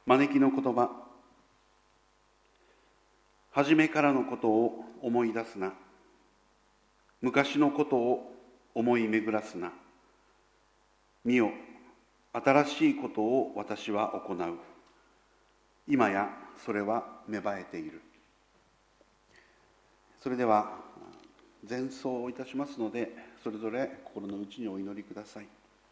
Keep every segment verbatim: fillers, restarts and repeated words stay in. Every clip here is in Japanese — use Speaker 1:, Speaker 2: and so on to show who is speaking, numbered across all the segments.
Speaker 1: 招きの言葉。初めからのことを思い出すな。昔のことを思い巡らすな。見よ、新しいことを私は行う。今やそれは芽生えている。それでは前奏をいたしますので、それぞれ心の内にお祈りください。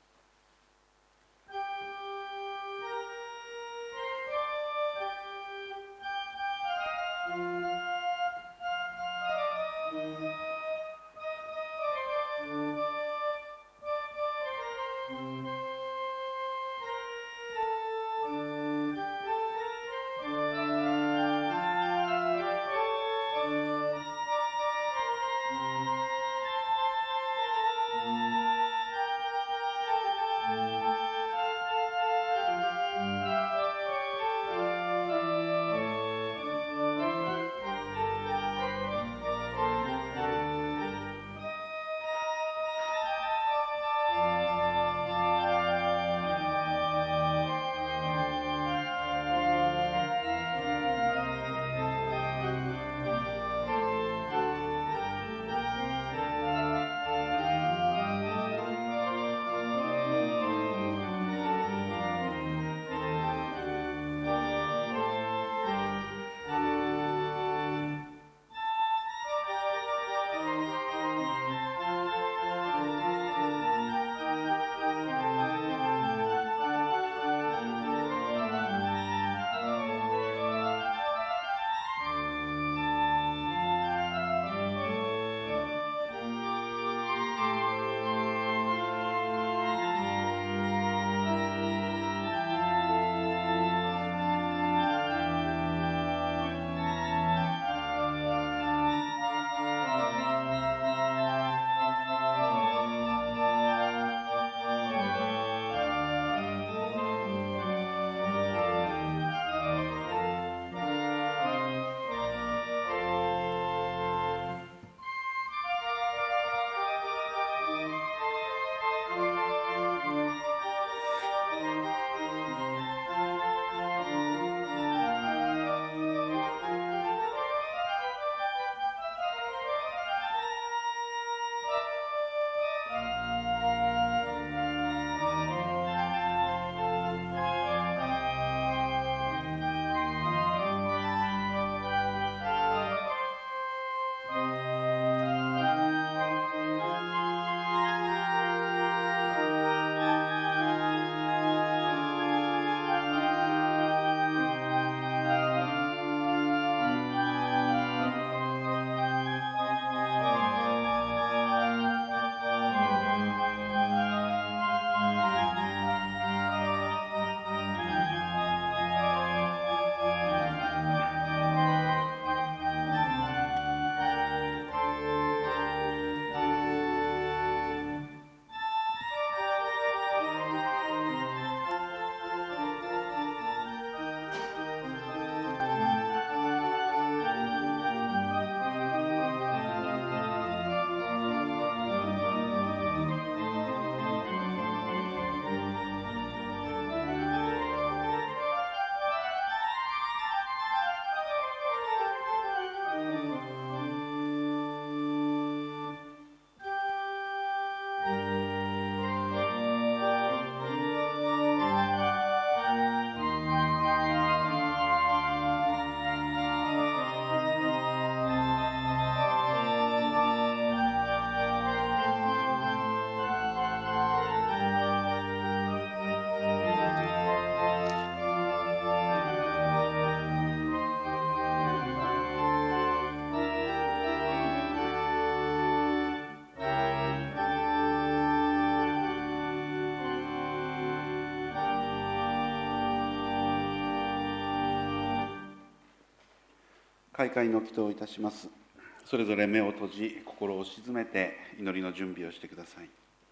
Speaker 1: 開会の祈祷をいたします。それぞれ目を閉じ、心を静めて祈りの準備をしてください。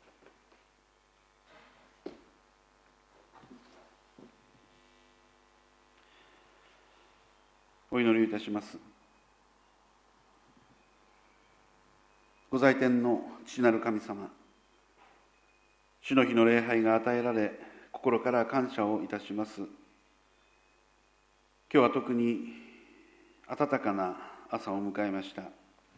Speaker 1: お祈りいたします。御在天の父なる神様、主の日の礼拝が与えられ、心から感謝をいたします。 今日は特に暖かな朝を迎えました。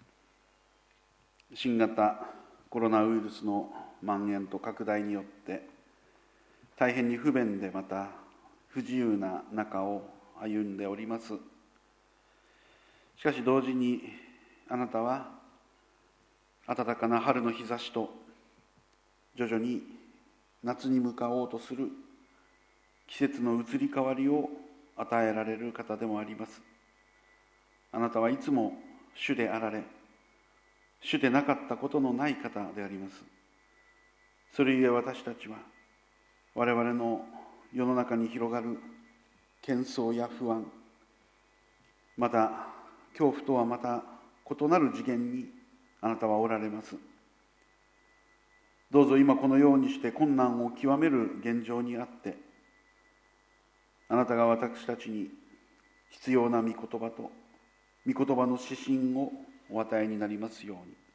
Speaker 1: 新型コロナウイルスの蔓延と拡大によって大変に不便でまた不自由な中を歩んでおります。しかし同時にあなたは暖かな春の日差しと徐々に夏に向かおうとする季節の移り変わりを与えられる方でもあります。あなたはいつも主であられ、主でなかったことのない方であります。それゆえ私たちは我々の世の中に広がる喧騒や不安、また恐怖とはまた異なる次元にあなたはおられます。どうぞ今このようにして困難を極める現状にあってあなたが私たちに必要な御言葉と御言葉の指針をお与えになりますように。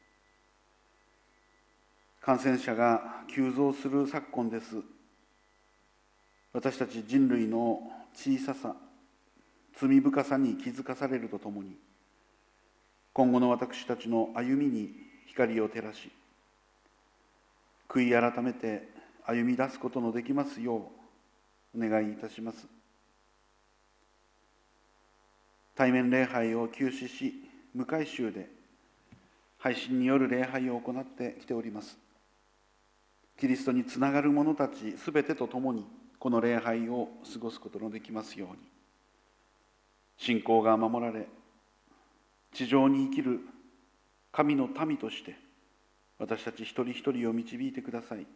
Speaker 1: 感染者が急増する昨今です。私たち人類の小ささ、罪深さに気づかされるとともに、今後の私たちの歩みに光を照らし、悔い改めて歩み出すことのできますようお願いいたします。対面礼拝を休止し、無改宗で配信による礼拝を行ってきております。キリストにつながる者たちすべてと共にこの礼拝を過ごすことのできますように。信仰が守られ、地上に生きる神の民として私たち一人一人を導いてください。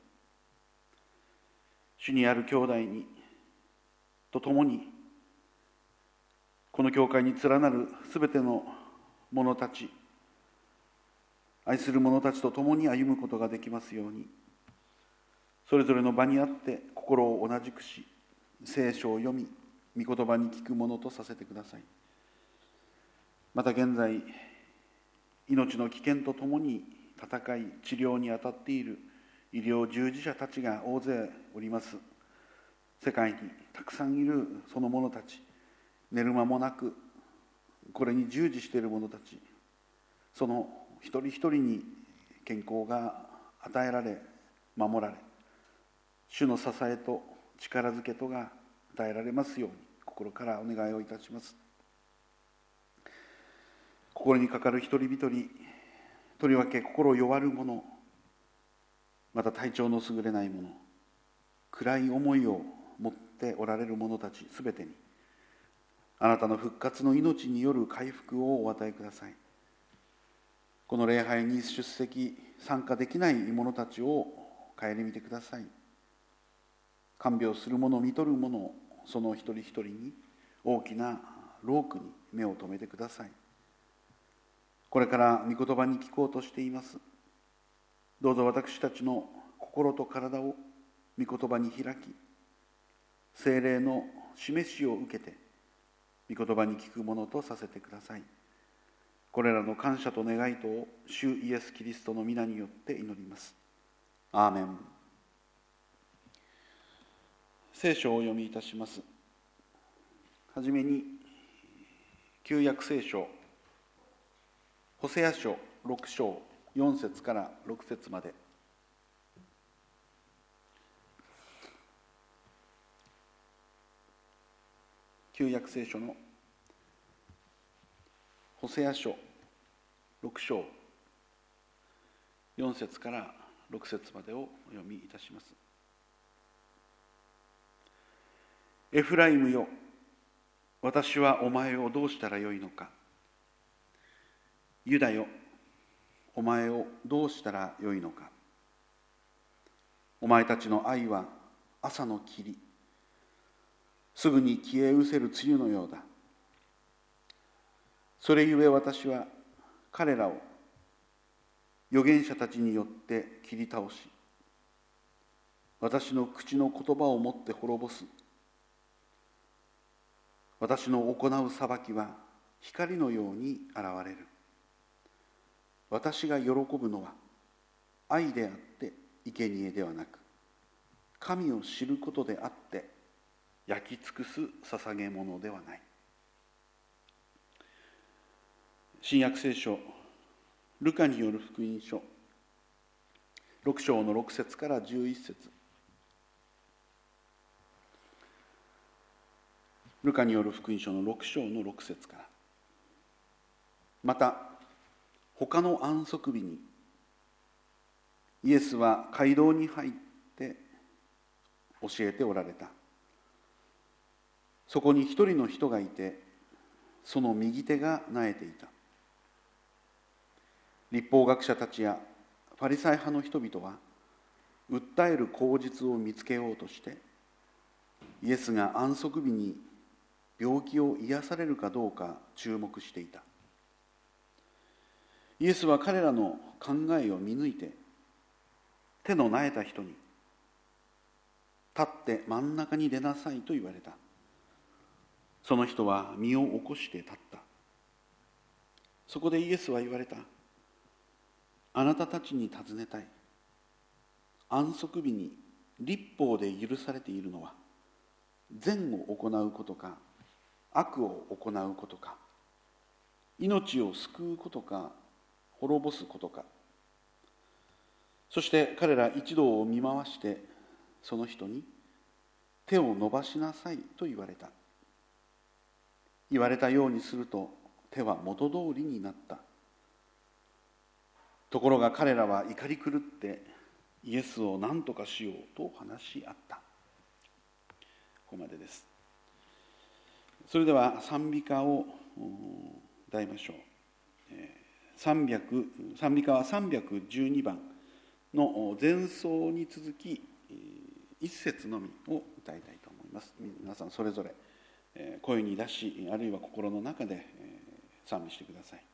Speaker 1: 主にある兄弟にと共にこの教会に連なるすべての者たち、愛する者たちと共に歩むことができますように。それぞれの場にあって心を同じくし、聖書を読み、御言葉に聞くものとさせてください。また現在、命の危険とともに戦い、治療に当たっている医療従事者たちが大勢おります。世界にたくさんいるその者たち、寝る間もなくこれに従事している者たち、その一人一人に健康が与えられ守られ、主の支えと力づけとが与えられますように心からお願いをいたします。心にかかる一人一人、とりわけ心弱る者、また体調の優れない者、暗い思いを持っておられる者たちすべてにあなたの復活の命による回復をお与えください。この礼拝に出席参加できない者たちを顧みてください。看病する者、見とる者、その一人一人に大きな労苦に目を留めてください。これから御言葉に聞こうとしています。どうぞ私たちの心と体を御言葉に開き、聖霊の示しを受けて御言葉に聞くものとさせてください。これらの感謝と願いとを主イエス・キリストの皆によって祈ります。アーメン。聖書をお読みいたします。はじめに旧約聖書ホセア書ろく章よん節からろく節まで。旧約聖書のホセア書ろく章よん節からろく節までをお読みいたします。エフライムよ、私はお前をどうしたらよいのか。ユダよ、お前をどうしたらよいのか。お前たちの愛は朝の霧、すぐに消え失せる梅雨のようだ。それゆえ私は彼らを預言者たちによって切り倒し、私の口の言葉をもって滅ぼす。私の行う裁きは光のように現れる。私が喜ぶのは愛であって生贄ではなく、神を知ることであって焼き尽くす捧げ物ではない。 新約聖書ルカによる福音書ろく章のろく節からじゅういち節。ルカによる福音書のろく章のろく節から。また他の安息日にイエスは街道に入って教えておられた。そこに一人の人がいて、その右手がなえていた。律法学者たちやファリサイ派の人々は訴える口実を見つけようとしてイエスが安息日に病気を癒されるかどうか注目していた。イエスは彼らの考えを見抜いて、手のなえた人に立って真ん中に出なさいと言われた。その人は身を起こして立った。そこでイエスは言われた。あなたたちに尋ねたい。安息日に律法で許されているのは善を行うことか悪を行うことか、命を救うことか滅ぼすことか。そして彼ら一同を見回してその人に手を伸ばしなさいと言われた。言われたようにすると手は元通りになった。ところが彼らは怒り狂ってイエスを何とかしようと話し合った。ここまでです。それでは賛美歌を歌いましょう。賛美歌はさんびゃくじゅうにばんの前奏に続き一節のみを歌いたいと思います。皆さんそれぞれ声に出し、あるいは心の中で賛美してください。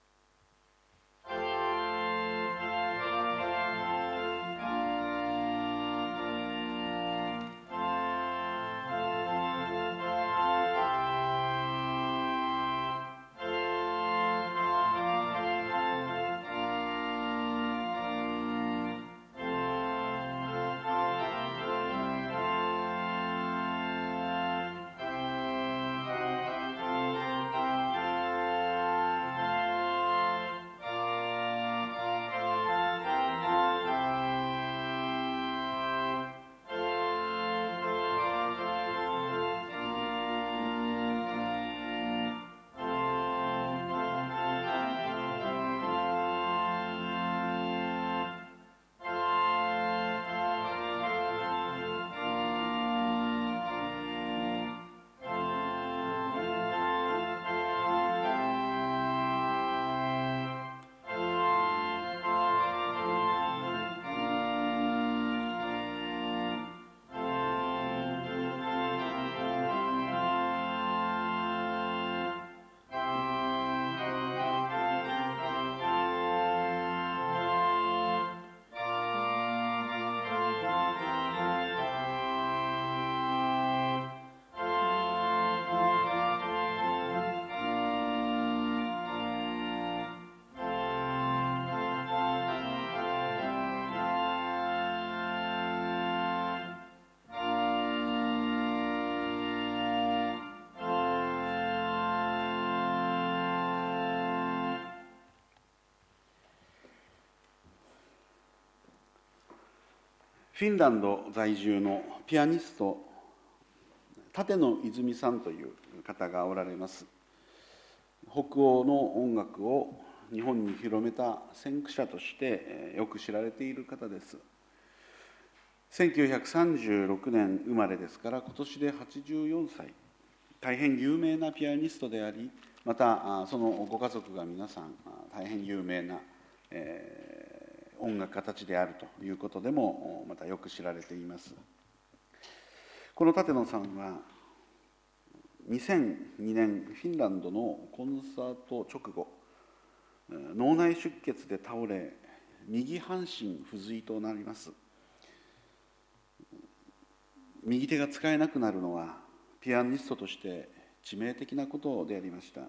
Speaker 1: フィンランド在住のピアニスト立野泉さんという方がおられます。北欧の音楽を日本に広めた先駆者としてよく知られている方です。せんきゅうひゃくさんじゅうろくねん生まれですから今年ではちじゅうよんさい、大変有名なピアニストであり、またそのご家族が皆さん大変有名な、えー音楽家たちであるということでもまたよく知られています。この立野さんはにせんにねんフィンランドのコンサート直後、脳内出血で倒れ右半身不随となります。右手が使えなくなるのはピアニストとして致命的なことでありました。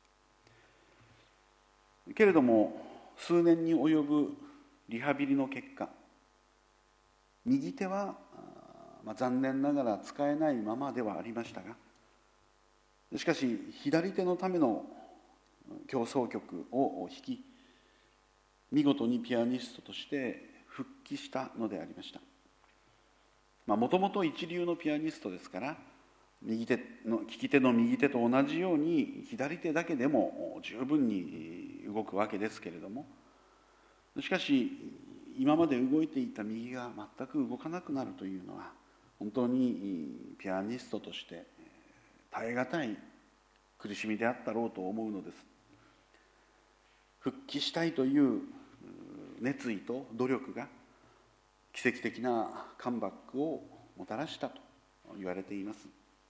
Speaker 1: けれども数年に及ぶリハビリの結果、右手は、まあ、残念ながら使えないままではありましたが、しかし左手のための協奏曲を弾き、見事にピアニストとして復帰したのでありました。もともと一流のピアニストですから、右手の利き手の右手と同じように左手だけでも十分に動くわけですけれども、しかし今まで動いていた右が全く動かなくなるというのは、本当にピアニストとして耐え難い苦しみであったろうと思うのです。復帰したいという熱意と努力が奇跡的なカムバックをもたらしたと言われています。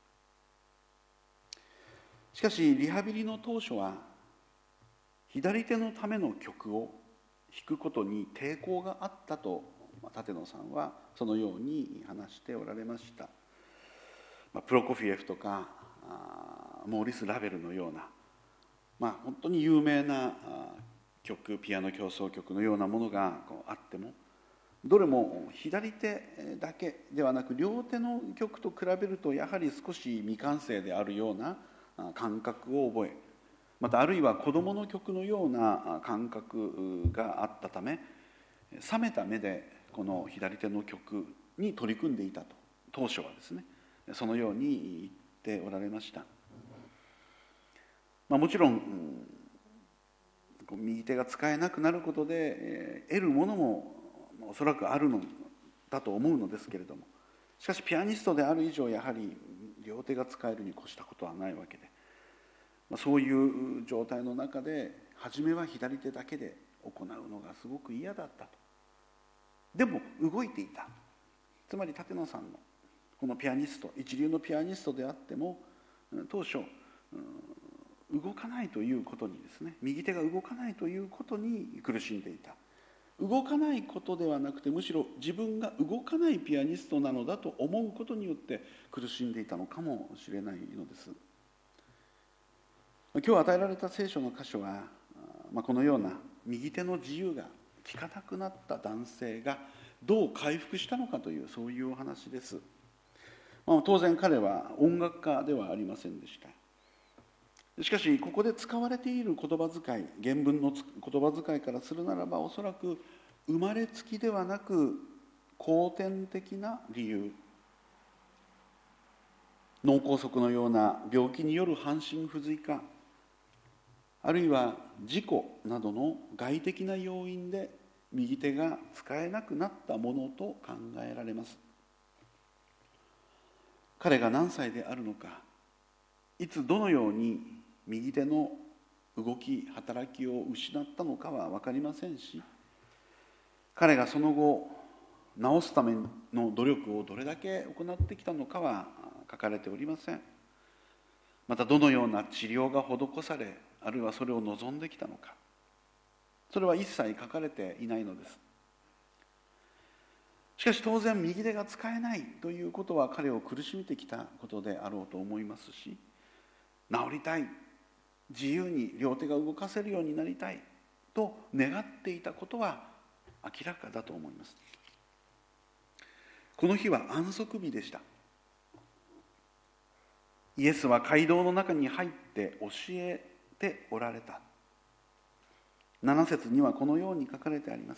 Speaker 1: しかしリハビリの当初は左手のための曲を弾くことに抵抗があったと舘野さんはそのように話しておられました。プロコフィエフとかモーリス・ラベルのような、まあ、本当に有名な曲、ピアノ協奏曲のようなものがあっても、どれも左手だけではなく両手の曲と比べるとやはり少し未完成であるような感覚を覚え、またあるいは子どもの曲のような感覚があったため、冷めた目でこの左手の曲に取り組んでいたと、当初はですね、そのように言っておられました。まあ、もちろん右手が使えなくなることで得るものもおそらくあるのだと思うのですけれども、しかしピアニストである以上やはり両手が使えるに越したことはないわけで、まあ、そういう状態の中で初めは左手だけで行うのがすごく嫌だったと。でも動いていた。つまり舘野さんのこのピアニスト、一流のピアニストであっても当初動かないということにですね、右手が動かないということに苦しんでいた。動かないことではなくて、むしろ自分が動かないピアニストなのだと思うことによって苦しんでいたのかもしれないのです。今日与えられた聖書の箇所は、まあ、このような右手の自由が利かなくなった男性がどう回復したのかという、そういうお話です。まあ、当然彼は音楽家ではありませんでした。しかしここで使われている言葉遣い、原文の言葉遣いからするならば、おそらく生まれつきではなく後天的な理由、脳梗塞のような病気による半身不随か、あるいは事故などの外的な要因で右手が使えなくなったものと考えられます。彼が何歳であるのか、いつどのように右手の動き、働きを失ったのかは分かりませんし、彼がその後治すための努力をどれだけ行ってきたのかは書かれておりません。またどのような治療が施され、あるいはそれを望んできたのか、それは一切書かれていないのです。しかし当然右手が使えないということは彼を苦しめてきたことであろうと思いますし、治りたい、自由に両手が動かせるようになりたいと願っていたことは明らかだと思います。この日は安息日でした。イエスは街道の中に入って教えておられた。なな節にはこのように書かれてあります。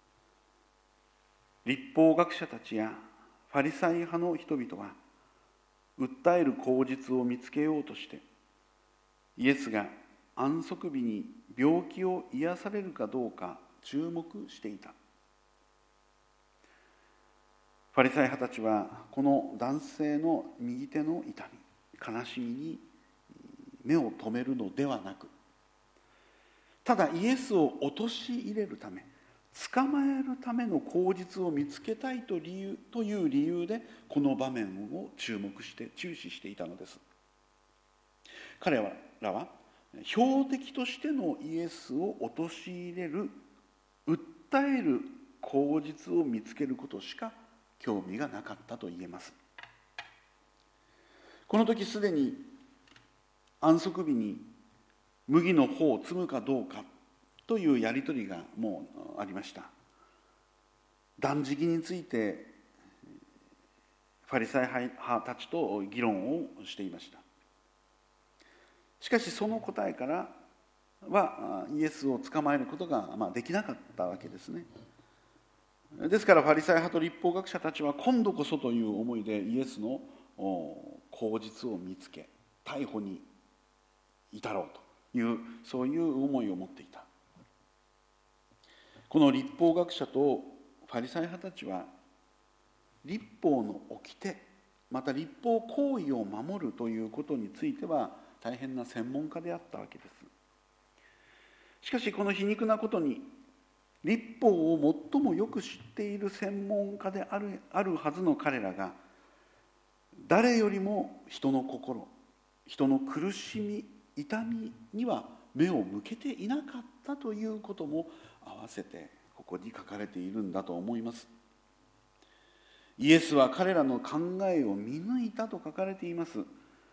Speaker 1: 律法学者たちやファリサイ派の人々は訴える口実を見つけようとして、イエスが安息日に病気を癒されるかどうか注目していた。ファリサイ派たちはこの男性の右手の痛み、悲しみに目を留めるのではなく、ただイエスを陥れるため、捕まえるための口実を見つけたいと理由という理由でこの場面を注目して注視していたのです。彼らは標的としてのイエスを陥れる、訴える口実を見つけることしか興味がなかったと言えます。この時すでに安息日に麦の穂を摘むかどうかというやり取りがもうありました。断食についてファリサイ派たちと議論をしていました。しかしその答えからはイエスを捕まえることが、まあ、できなかったわけですね。ですからファリサイ派と律法学者たちは今度こそという思いでイエスの口実を見つけ逮捕に至ろうというそういう思いを持っていた。この律法学者とファリサイ派たちは律法の掟また律法行為を守るということについては大変な専門家であったわけです。しかしこの皮肉なことに律法を最もよく知っている専門家である、あるはずの彼らが誰よりも人の心人の苦しみ痛みには目を向けていなかったということも合わせてここに書かれているんだと思います。イエスは彼らの考えを見抜いたと書かれています。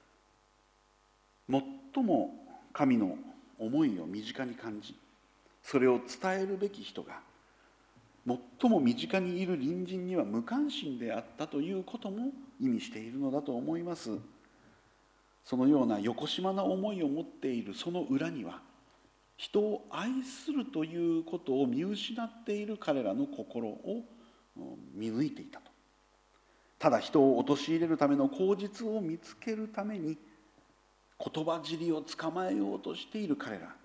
Speaker 1: 最も神の思いを身近に感じそれを伝えるべき人が最も身近にいる隣人には無関心であったということも意味しているのだと思います。そのようなよこしまな思いを持っているその裏には人を愛するということを見失っている彼らの心を見抜いていたと。ただ人を陥れるための口実を見つけるために言葉尻を捕まえようとしている彼ら、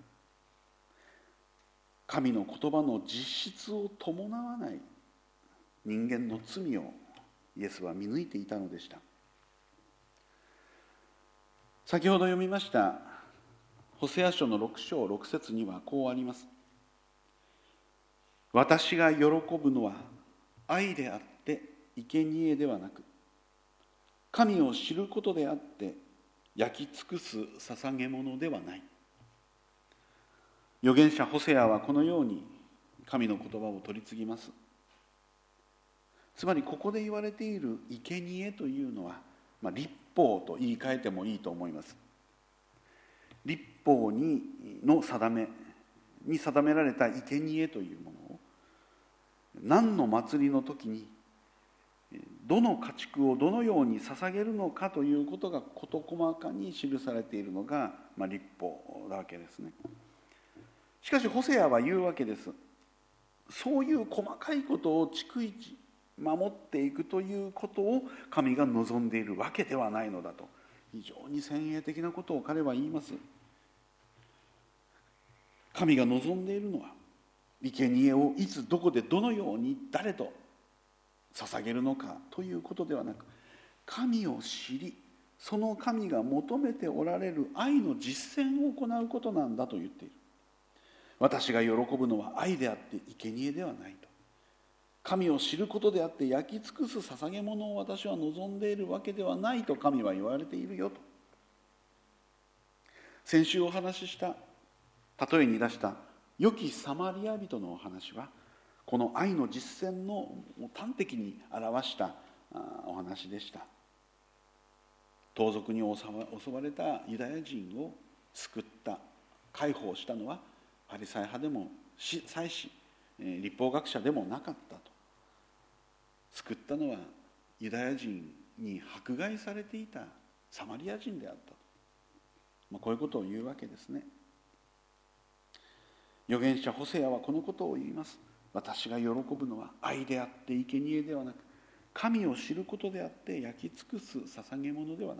Speaker 1: 神の言葉の実質を伴わない人間の罪をイエスは見抜いていたのでした。先ほど読みましたホセア書のろく章ろく節にはこうあります。私が喜ぶのは愛であって生贄ではなく神を知ることであって焼き尽くす捧げ物ではない。預言者ホセアはこのように神の言葉を取り次ぎます。つまりここで言われている生贄というのは、まあ、律法と言い換えてもいいと思います。律法にの定めに定められた生贄というものを何の祭りの時にどの家畜をどのように捧げるのかということが事細かに記されているのが、まあ、律法なわけですね。しかしホセアは言うわけです。そういう細かいことを逐一守っていくということを神が望んでいるわけではないのだと非常に先鋭的なことを彼は言います。神が望んでいるのは生贄をいつどこでどのように誰と捧げるのかということではなく神を知りその神が求めておられる愛の実践を行うことなんだと言っている。私が喜ぶのは愛であって生贄ではないと。神を知ることであって焼き尽くす捧げ物を私は望んでいるわけではないと神は言われているよと。先週お話しした例えに出した良きサマリア人のお話はこの愛の実践の端的に表したお話でした。盗賊に襲われたユダヤ人を救った解放したのはファリサイ派でも祭司律法学者でもなかったと。救ったのはユダヤ人に迫害されていたサマリア人であったと、まあ、こういうことを言うわけですね。預言者ホセアはこのことを言います。私が喜ぶのは愛であって生贄ではなく神を知ることであって焼き尽くす捧げ物ではない。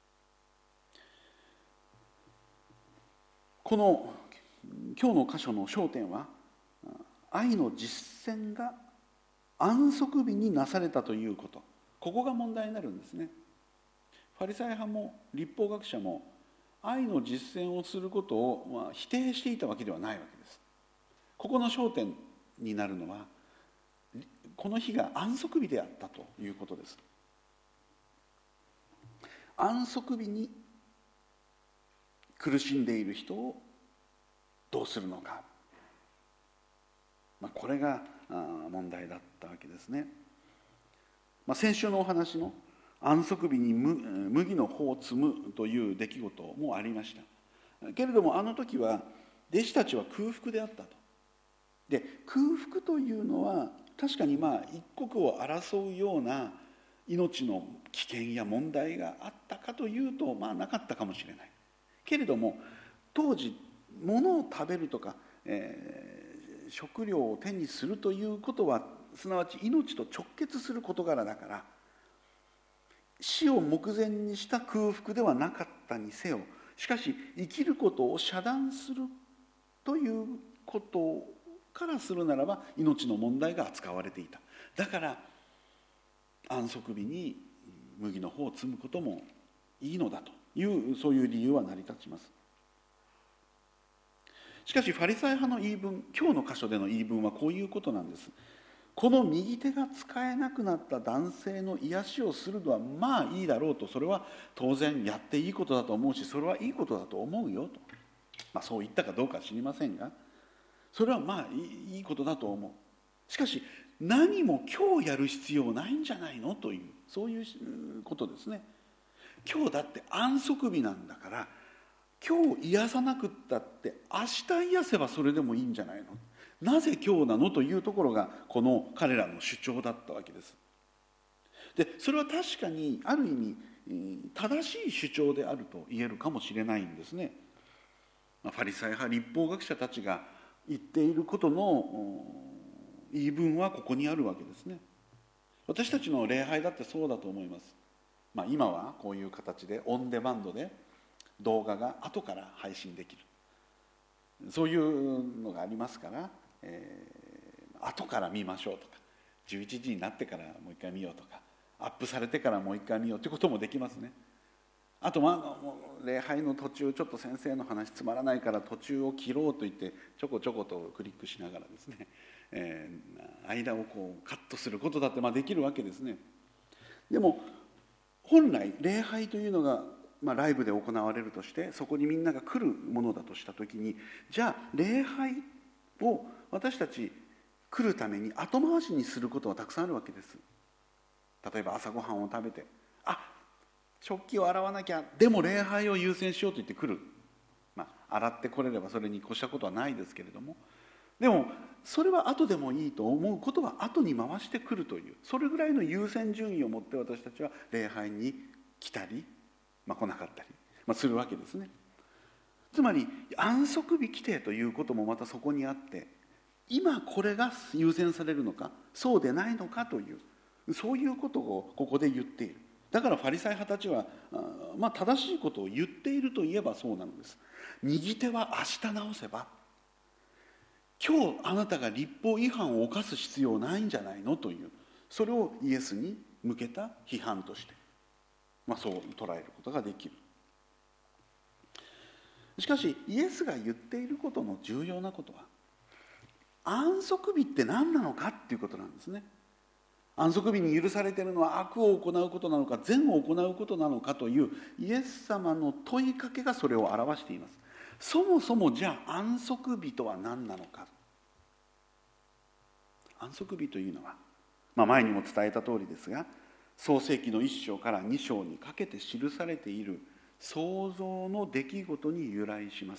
Speaker 1: この今日の箇所の焦点は愛の実践が安息日になされたということ、ここが問題になるんですね。ファリサイ派も律法学者も愛の実践をすることを、まあ、否定していたわけではないわけです。ここの焦点になるのはこの日が安息日であったということです。安息日に苦しんでいる人をどうするのか、まあ、これが問題だったわけですね。まあ、先週のお話の安息日に麦の穂を摘むという出来事もありました。けれどもあの時は弟子たちは空腹であったと。で空腹というのは確かにまあ一刻を争うような命の危険や問題があったかというとまあなかったかもしれない。けれども当時物を食べるとか、えー、食料を手にするということはすなわち命と直結する事柄だから、死を目前にした空腹ではなかったにせよ、しかし生きることを遮断するということからするならば命の問題が扱われていた。だから安息日に麦の穂を摘むこともいいのだという、そういう理由は成り立ちます。しかしファリサイ派の言い分、今日の箇所での言い分はこういうことなんです。この右手が使えなくなった男性の癒しをするのはまあいいだろうと、それは当然やっていいことだと思うし、それはいいことだと思うよと、まあ、そう言ったかどうかは知りませんが、それはまあいいことだと思う。しかし何も今日やる必要ないんじゃないのという、そういうことですね。今日だって安息日なんだから、今日癒さなくったって明日癒せばそれでもいいんじゃないの、なぜ今日なのというところがこの彼らの主張だったわけです。でそれは確かにある意味正しい主張であると言えるかもしれないんですね。ファリサイ派立法学者たちが言っていることの言い分はここにあるわけですね。私たちの礼拝だってそうだと思います。まあ、今はこういう形でオンデマンドで動画が後から配信できる、そういうのがありますから、えー、後から見ましょうとか、じゅういちじになってからもう一回見ようとか、アップされてからもう一回見ようということもできますね。あと、まあ、礼拝の途中ちょっと先生の話つまらないから途中を切ろうと言ってちょこちょことクリックしながらですね、えー、間をこうカットすることだってまあできるわけですね。でも本来礼拝というのが、まあ、ライブで行われるとして、そこにみんなが来るものだとしたときに、じゃあ礼拝を私たち来るために後回しにすることはたくさんあるわけです。例えば朝ごはんを食べて、あ、食器を洗わなきゃ、でも礼拝を優先しようと言って来る、まあ、洗ってこれればそれに越したことはないですけれども、でもそれは後でもいいと思うことは後に回してくるという、それぐらいの優先順位を持って私たちは礼拝に来たり、まあ、来なかったり、まあ、するわけですね。つまり安息日規定ということもまたそこにあって、今これが優先されるのかそうでないのかという、そういうことをここで言っている。だからファリサイ派たちは、まあ、正しいことを言っているといえばそうなのです。右手は明日直せば、今日あなたが律法違反を犯す必要ないんじゃないのという、それをイエスに向けた批判として、まあ、そう捉えることができる。しかしイエスが言っていることの重要なことは、安息日って何なのかっていうことなんですね。安息日に許されているのは悪を行うことなのか善を行うことなのかというイエス様の問いかけがそれを表しています。そもそもじゃあ安息日とは何なのか。安息日というのは、まあ、前にも伝えた通りですが、創世記の一章から二章にかけて記されている創造の出来事に由来します。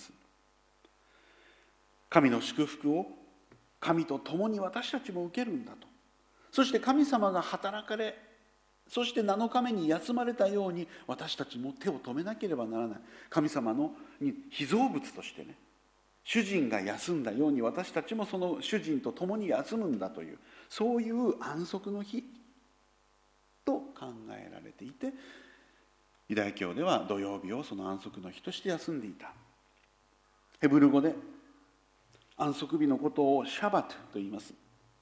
Speaker 1: 神の祝福を神と共に私たちも受けるんだと。そして神様が働かれ、そしてなのかめに休まれたように私たちも手を止めなければならない。神様の被造物としてね、主人が休んだように私たちもその主人と共に休むんだという、そういう安息の日と考えられていて、ユダヤ教では土曜日をその安息の日として休んでいた。ヘブル語で安息日のことをシャバトと言います。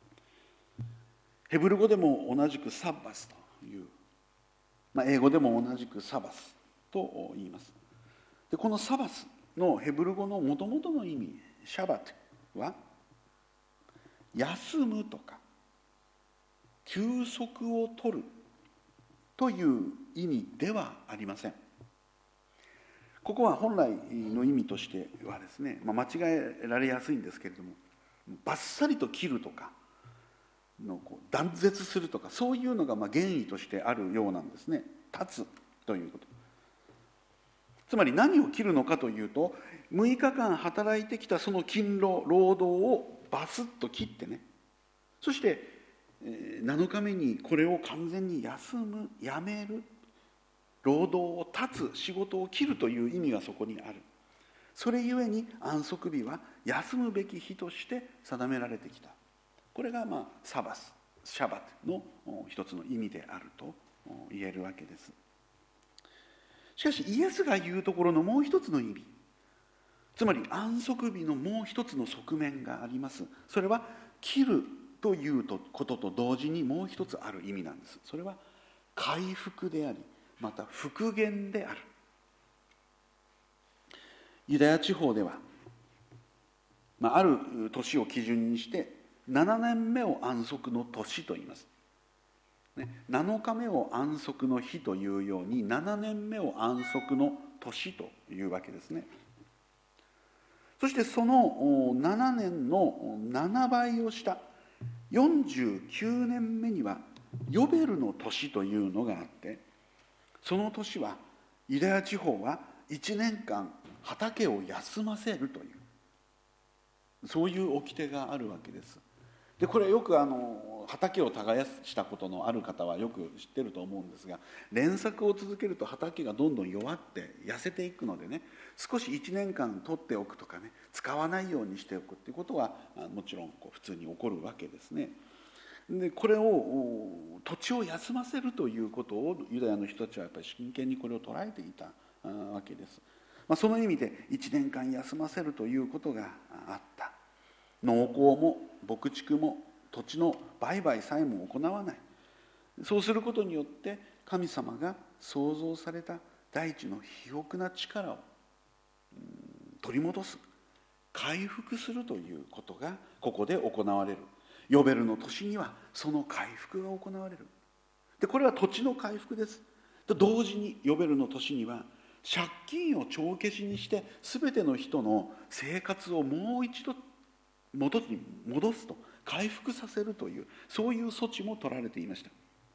Speaker 1: ヘブル語でも同じくサバスという、まあ、英語でも同じくサバスと言います。でこのサバスのヘブル語のもともとの意味、シャバトは休むとか休息を取るという意味ではありません。ここは本来の意味としてはですね、まあ、間違えられやすいんですけれども、バッサリと切るとかのこう断絶するとか、そういうのがまあ原意としてあるようなんですね。立つということ。つまり何を切るのかというと、むいかかん働いてきたその勤労労働をバスッと切ってね、そしてなのかめにこれを完全に休む、やめる、労働を断つ、仕事を切るという意味がそこにある。 それゆえに安息日は休むべき日として定められてきた。これがまあサバス、シャバトの一つの意味であると言えるわけです。しかしイエスが言うところのもう一つの意味、つまり安息日のもう一つの側面があります。それは切るということと同時にもう一つある意味なんです。それは回復であり、また復元である。ユダヤ地方では、まあ、ある年を基準にしてななねんめを安息の年と言います、ね、なのかめを安息の日というようにななねんめを安息の年というわけですね。そしてそのななねんのななばいをしたよんじゅうきゅうねんめにはヨベルの年というのがあって、その年はユダヤ地方はいちねんかん畑を休ませるという、そういう掟があるわけです。でこれよくあの畑を耕したことのある方はよく知ってると思うんですが、連作を続けると畑がどんどん弱って痩せていくのでね、少しいちねんかん取っておくとかね、使わないようにしておくっていうことはもちろんこう普通に起こるわけですね。でこれを土地を休ませるということをユダヤの人たちはやっぱり真剣にこれを捉えていたわけです。まあ、その意味でいちねんかん休ませるということがあった。農耕も牧畜も土地の売買さえも行わない。そうすることによって神様が創造された大地の肥沃な力を取り戻す、回復するということがここで行われる。ヨベルの年にはその回復が行われる。でこれは土地の回復です。と同時にヨベルの年には借金を帳消しにして全ての人の生活をもう一度元に戻すと、回復させるという、そういう措置も取られていました。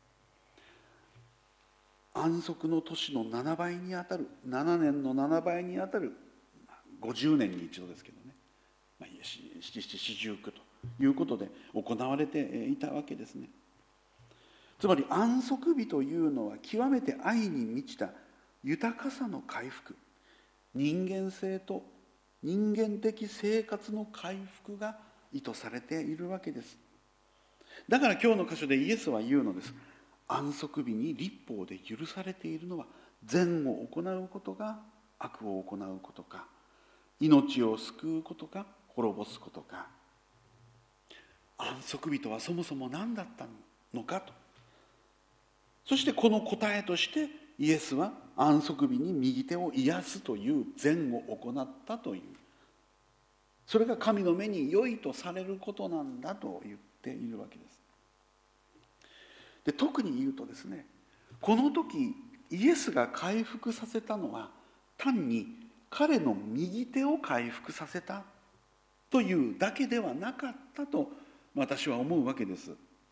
Speaker 1: 安息の年のななばいにあたる、ななねんのななばいにあたるごじゅうねんに一度ですけどね、まあ、七七四十九ということで行われていたわけですね。つまり安息日というのは極めて愛に満ちた豊かさの回復、人間性と人間的生活の回復が意図されているわけです。だから今日の箇所でイエスは言うのです。安息日に律法で許されているのは善を行うことか悪を行うことか、命を救うことか滅ぼすことか。安息日とはそもそも何だったのかと。そしてこの答えとしてイエスは安息日に右手を癒すという善を行ったという、それが神の目に良いとされることなんだと言っているわけです。で特に言うとですね、この時イエスが回復させたのは単に彼の右手を回復させたというだけではなかったと私は思うわけです。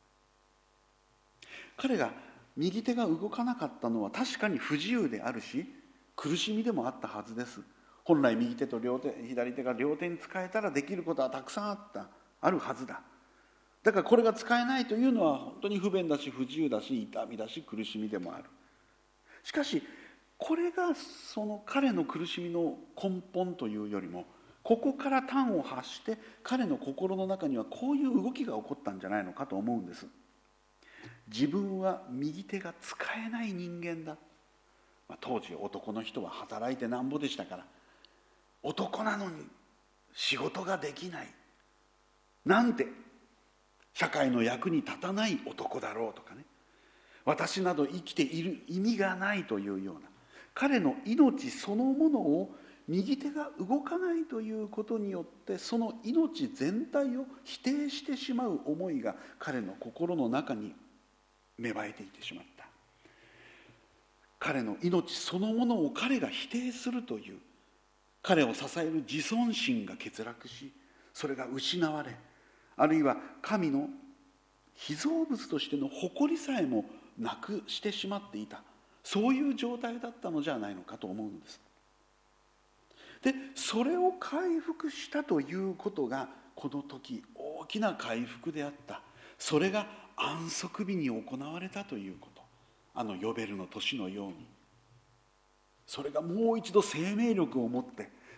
Speaker 1: 彼が右手が動かなかったのは確かに不自由であるし苦しみでもあったはずです。本来右手と両手、左手が両手に使えたらできることはたくさんあったあるはずだ。だからこれが使えないというのは本当に不便だし不自由だし痛みだし苦しみでもある。しかしこれがその彼の苦しみの根本というよりも、ここから端を発して彼の心の中にはこういう動きが起こったんじゃないのかと思うんです。自分は右手が使えない人間だ、まあ、当時男の人は働いてなんぼでしたから、男なのに仕事ができないなんて社会の役に立たない男だろうとかね、私など生きている意味がないというような、彼の命そのものを右手が動かないということによってその命全体を否定してしまう思いが彼の心の中に芽生えていてしまった。彼の命そのものを彼が否定するという、彼を支える自尊心が欠落し、それが失われ、あるいは神の被造物としての誇りさえもなくしてしまっていた、そういう状態だったのじゃないのかと思うんです。でそれを回復したということがこの時大きな回復であった。それが安息日に行われたということ、あのヨベルの年のように、それがもう一度生命力を持って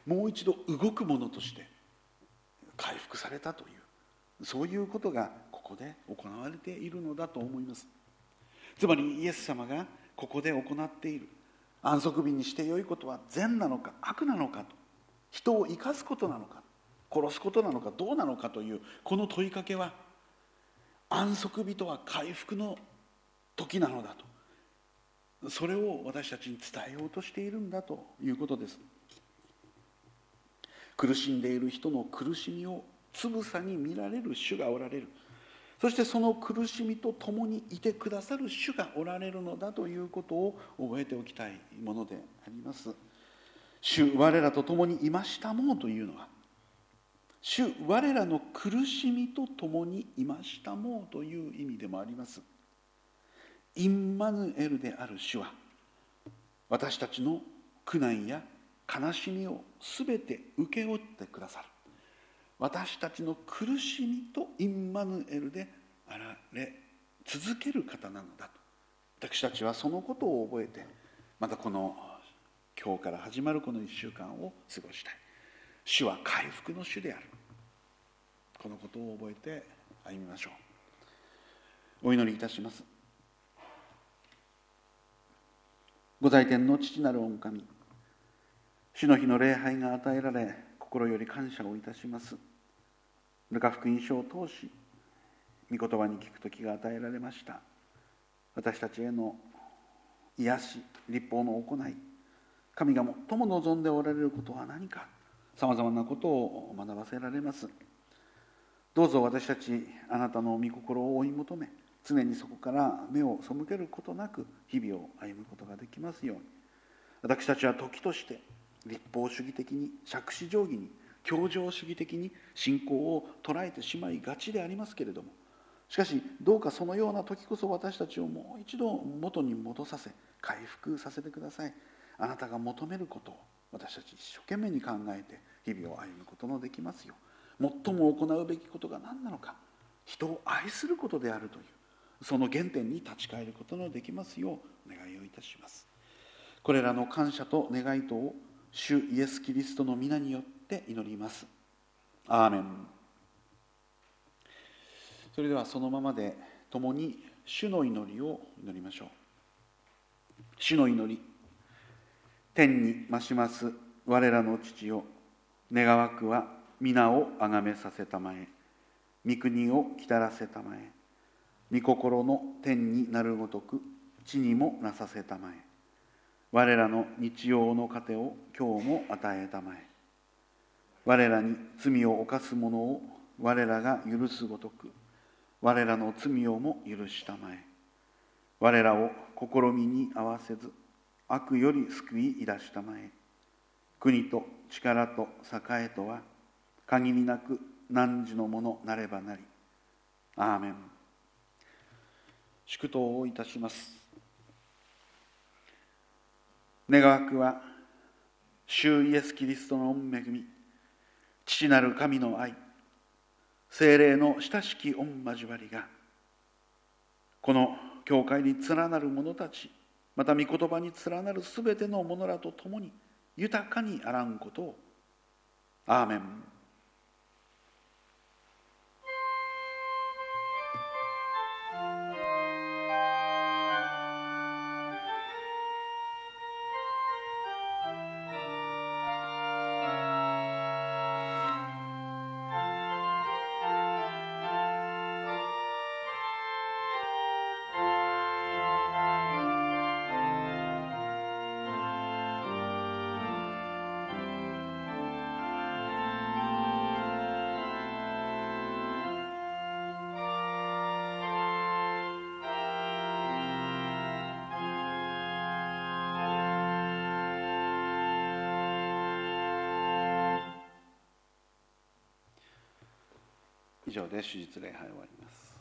Speaker 1: もう一度動くものとして回復されたという、そういうことがここで行われているのだと思います。つまりイエス様がここで行っている安息日にして良いことは善なのか悪なのかと、人を生かすことなのか殺すことなのかどうなのかというこの問いかけは、安息日とは回復の時なのだと、それを私たちに伝えようとしているんだということです。苦しんでいる人の苦しみをつぶさに見られる主がおられる、そしてその苦しみと共にいてくださる主がおられるのだということを覚えておきたいものであります。主我らと共にいましたもうというのは、主我らの苦しみと共にいましたもうという意味でもあります。インマヌエルである主は私たちの苦難や悲しみをすべて請け負ってくださる、私たちの苦しみとインマヌエルであられ続ける方なのだと、私たちはそのことを覚えて、またこの今日から始まるこのいっしゅうかんを過ごしたい。主は回復の主である、このことを覚えて歩みましょう。お祈りいたします。ご在天の父なる御神、主の日の礼拝が与えられ心より感謝をいたします。ルカ福音書を通し御言葉に聞く時が与えられました。私たちへの癒し、律法の行い、神が最も望んでおられることは何か、さまざまなことを学ばせられます。どうぞ私たちあなたの御心を追い求め、常にそこから目を背けることなく日々を歩むことができますように。私たちは時として律法主義的に、杓子定規に、教条主義的に信仰を捉えてしまいがちでありますけれども、しかしどうかそのような時こそ私たちをもう一度元に戻させ、回復させてください。あなたが求めることを私たち一生懸命に考えて日々を歩むことのできますよう。最も行うべきことが何なのか、人を愛することであるというその原点に立ち返ることのできますようお願いをいたします。これらの感謝と願いとを主イエス・キリストの皆によって祈ります。アーメン。それではそのままで共に主の祈りを祈りましょう。主の祈り。天に増します我らの父よ、願わくは皆をあがめさせたまえ、御国をきたらせたまえ、御心の天になるごとく地にもなさせたまえ、我らの日曜の糧を今日も与えたまえ、我らに罪を犯す者を我らが許すごとく我らの罪をも許したまえ、我らを試みに合わせず悪より救いいだしたまえ、国と力と栄とは限りなく汝のものなればなり。アーメン。祝祷をいたします。願わくは主イエス・キリストの御恵み、父なる神の愛、聖霊の親しき御交わりがこの教会に連なる者たち、また御言葉に連なるすべての者らと共に豊かにあらんことを。アーメン。以上で手術礼拝を終わります。